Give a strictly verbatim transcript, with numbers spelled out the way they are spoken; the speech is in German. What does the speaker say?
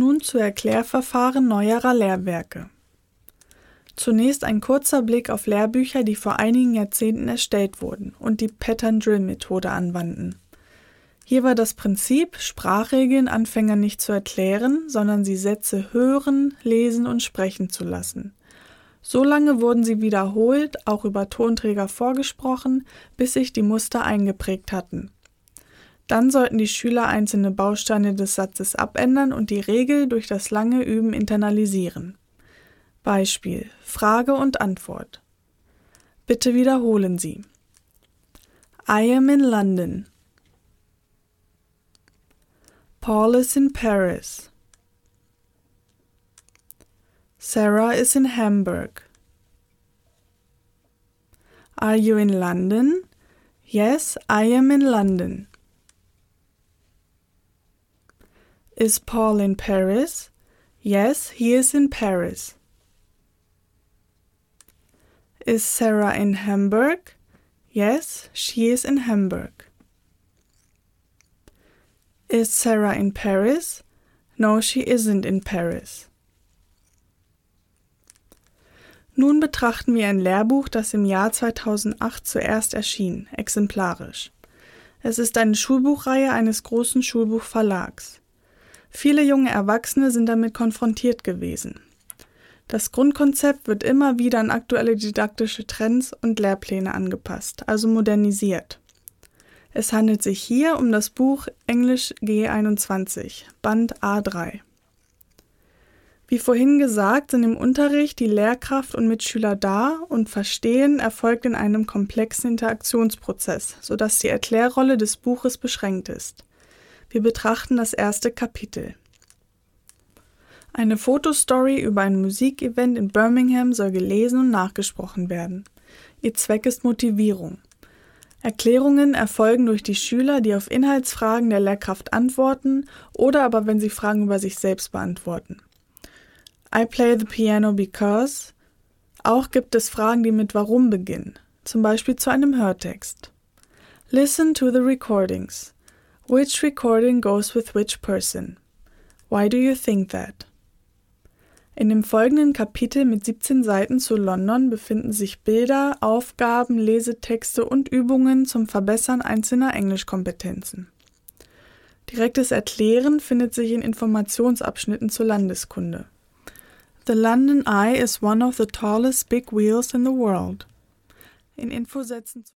Nun zu Erklärverfahren neuerer Lehrwerke. Zunächst ein kurzer Blick auf Lehrbücher, die vor einigen Jahrzehnten erstellt wurden und die Pattern-Drill-Methode anwandten. Hier war das Prinzip, Sprachregeln Anfängern nicht zu erklären, sondern sie Sätze hören, lesen und sprechen zu lassen. So lange wurden sie wiederholt, auch über Tonträger vorgesprochen, bis sich die Muster eingeprägt hatten. Dann sollten die Schüler einzelne Bausteine des Satzes abändern und die Regel durch das lange Üben internalisieren. Beispiel: Frage und Antwort. Bitte wiederholen Sie. I am in London. Paul is in Paris. Sarah is in Hamburg. Are you in London? Yes, I am in London. Is Paul in Paris? Yes, he is in Paris. Is Sarah in Hamburg? Yes, she is in Hamburg. Is Sarah in Paris? No, she isn't in Paris. Nun betrachten wir ein Lehrbuch, das im Jahr zweitausendacht zuerst erschien, exemplarisch. Es ist eine Schulbuchreihe eines großen Schulbuchverlags. Viele junge Erwachsene sind damit konfrontiert gewesen. Das Grundkonzept wird immer wieder an aktuelle didaktische Trends und Lehrpläne angepasst, also modernisiert. Es handelt sich hier um das Buch Englisch G einundzwanzig, Band A drei. Wie vorhin gesagt, sind im Unterricht die Lehrkraft und Mitschüler da und Verstehen erfolgt in einem komplexen Interaktionsprozess, sodass die Erklärrolle des Buches beschränkt ist. Wir betrachten das erste Kapitel. Eine Fotostory über ein Musikevent in Birmingham soll gelesen und nachgesprochen werden. Ihr Zweck ist Motivierung. Erklärungen erfolgen durch die Schüler, die auf Inhaltsfragen der Lehrkraft antworten oder aber wenn sie Fragen über sich selbst beantworten. I play the piano because. Auch gibt es Fragen, die mit Warum beginnen, zum Beispiel zu einem Hörtext. Listen to the recordings. Which recording goes with which person? Why do you think that? In dem folgenden Kapitel mit siebzehn Seiten zu London befinden sich Bilder, Aufgaben, Lesetexte und Übungen zum Verbessern einzelner Englischkompetenzen. Direktes Erklären findet sich in Informationsabschnitten zur Landeskunde. The London Eye is one of the tallest big wheels in the world. In Infosätzen